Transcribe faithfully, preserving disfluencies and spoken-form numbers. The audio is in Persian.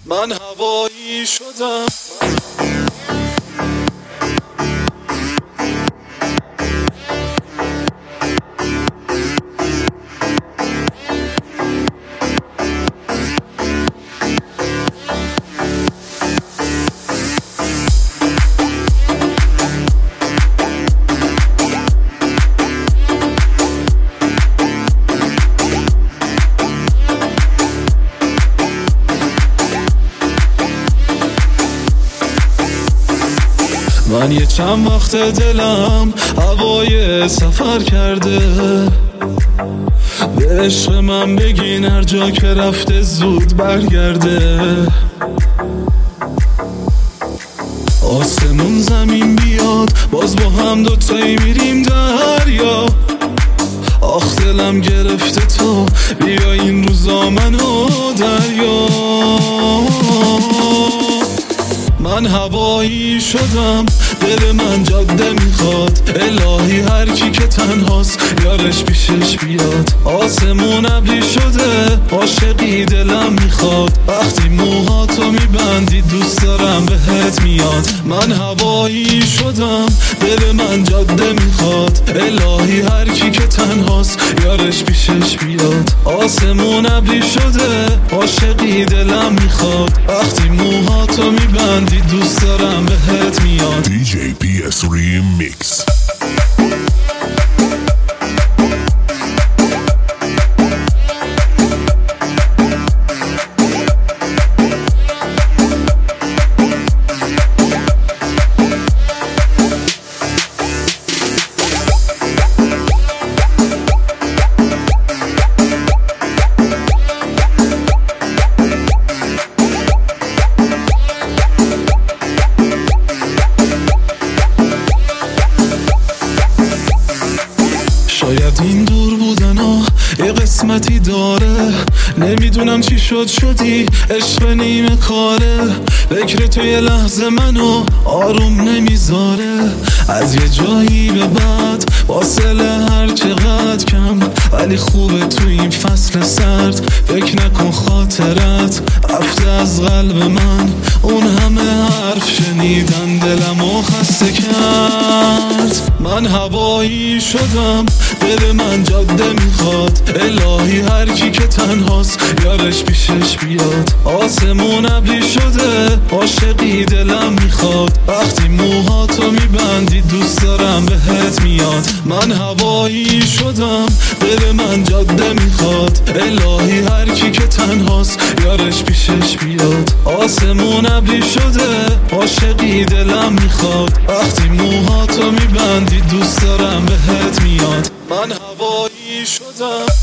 من هوایی شدم. من یه چند وقت دلم هوای سفر کرده، به عشق من بگین هر جا که رفته زود برگرده. آسمون زمین بیاد باز با هم دوتایی میریم دریا. آخ دلم گرفته تو بیا این روزا منو دریا. من هوایی شدم، دل من جاده میخواد، الهی هر کی که تنهاست یارش پیشش بیاد. آسمون ابری شده عاشقی دلم میخواد، وقتی موهاتو میبندی دوست دارم بهت میاد. من هوایی شدم، دل من جاده میخواد، الهی هر کی که تنهاست یارش پیشش بیاد. آسمون ابری شده عاشقی دلم میخواد، وقتی موهاتو میبندی دوست دارم بهت میاد. دی جی پی اس Remix. شاید این دور بودن ها یه قسمتی داره، نمیدونم چی شد شدی عشق نیمه کاره. فکر تو یه لحظه منو آروم نمیذاره، از یه جایی به بعد فاصله هر چقدر کم، ولی خوبه تو این فصل سرد. فکر نکن خاطرت رفته از قلب من، اون همه حرف شنیدن دلمو خسته کرد. من هوایی شدم، دل من جاده میخواد، الهی هر کی که تنهاست یارش پیشش بیاد. آسمون ابری شده عاشقی دلم میخواد، وقتی موهاتو میبندی دوست دارم بهت میاد. من هوایی شدم، دل من جاده میخواد، الهی هر کی که تنهاست یارش پیشش بیاد. آسمون ابری شده عاشقی دلم میخواد، وقتی موهاتو میبندی دوست دارم بهت میاد. من هوایی شدم.